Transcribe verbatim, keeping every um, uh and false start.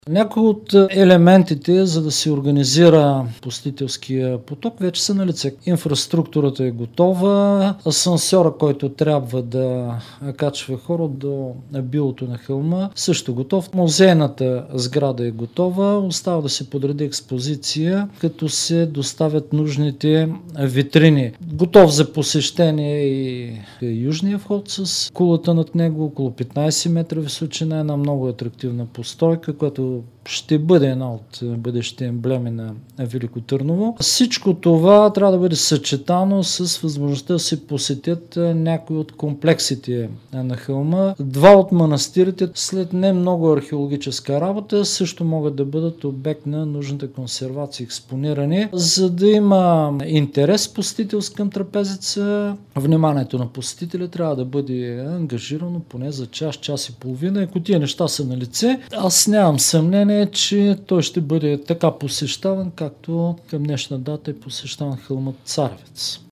Някои от елементите, за да се организира посетителския поток, вече са налице. Инфраструктурата е готова, асансьора, който трябва да качва хора до билото на хълма, също готов. Музейната сграда е готова, остава да се подреди експозиция, като се доставят нужните витрини. Готов за посещение и южния вход с кулата над него, около петнайсет метра височина, една много атрактивна постройка, която ще бъде една от бъдещите емблеми на Велико Търново. Всичко това трябва да бъде съчетано с възможността да се посетят някои от комплексите на хълма. Два от манастирите след не много археологическа работа също могат да бъдат обект на нужната консервация и експониране. За да има интерес посетител към трапезица, вниманието на посетителя трябва да бъде ангажирано поне за час, час и половина. Ако тия неща са на лице, аз нямам съмнение, че той ще бъде така посещаван, както към днешна дата е посещаван хълмът Царевец.